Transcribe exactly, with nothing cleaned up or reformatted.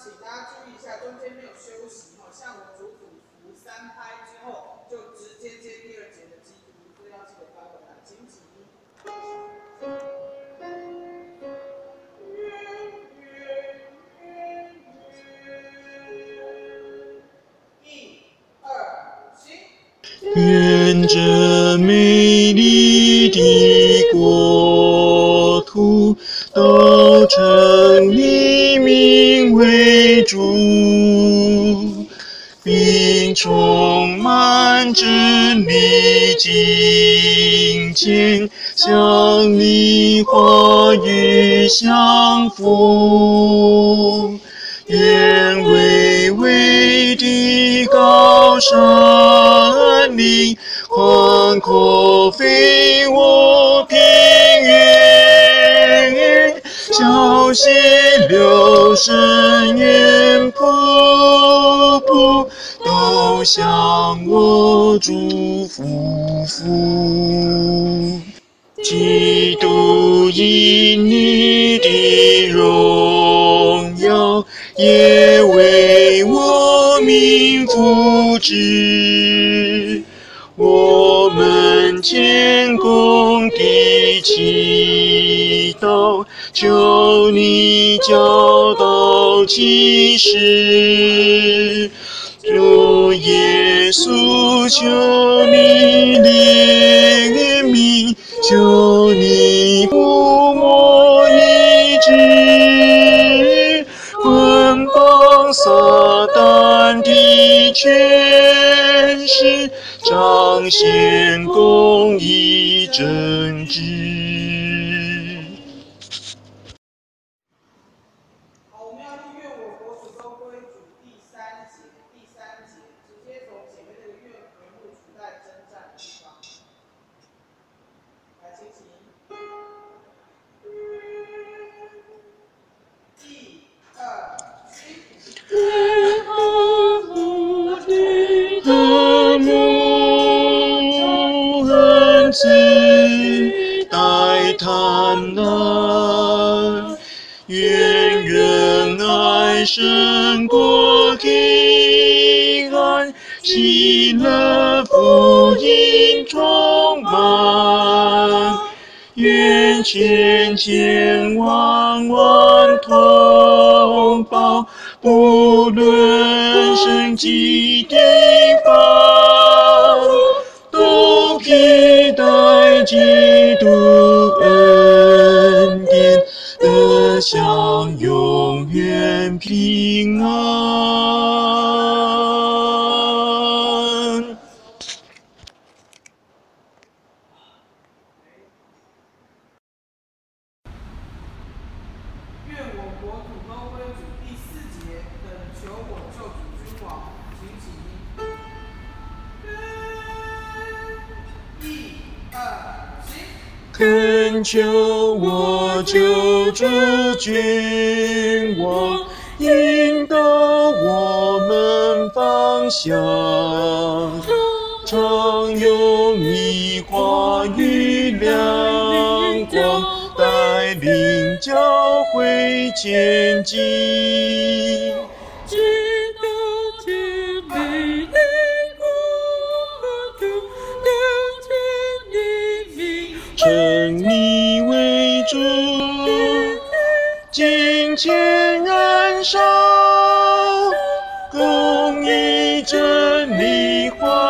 请大家注意一下，中间没有休息哦。像我主辅服三拍之后，就直接接第二节的基督，所以要记得翻回来，请起。一、二、行。 愿这美丽的国土都称你名为主，并充满真理敬虔，向你话语相符。愿巍巍的高山岭，宽阔肥沃平原，小溪流深渊瀑布，都向我祝福福。基督因你的荣耀，也为我民福祉。我们谦恭地祈祷，求你教导启示。主耶稣，求你怜悯，求你抚摸医治，捆绑撒旦的权势，彰显公义正直。 好，我们要立愿我国主都归主第三节，第三节直接从前面那个愿和睦处在征战的地方。来，请起。一、二、行。 愿和睦的和睦恩赐代贪婪，愿仁爱胜过黑暗，喜乐福音充满。愿千千万万同胞，不论生及地方，都披戴基督恩典，得享永远平安。 愿我国土都归主第四节，恳求我救主君王，请起。一、二、行。 恳求我救主君王，引导我们方向，常用你话语亮光，带领教会前进。直到这美丽国度都称你名，称你为主，金钱燃烧，公义真理化